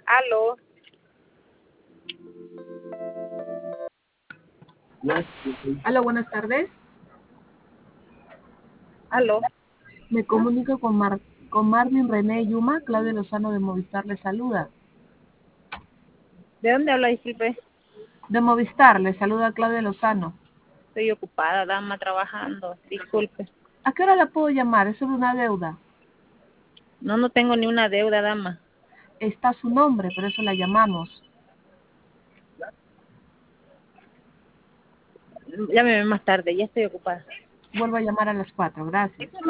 Aló, Hola, buenas tardes. aló. Me comunico con Marvin René Yuma. Claudia Lozano de Movistar le saluda. ¿De dónde habla? Disculpe. De Movistar le saluda Claudia Lozano. Estoy ocupada, dama, trabajando. Disculpe. ¿A qué hora la puedo llamar? Es sobre una deuda. No, no tengo ni una deuda, dama. Está su nombre, por eso la llamamos. Llámeme más tarde, ya estoy ocupada. Vuelvo a llamar a las 4. Gracias.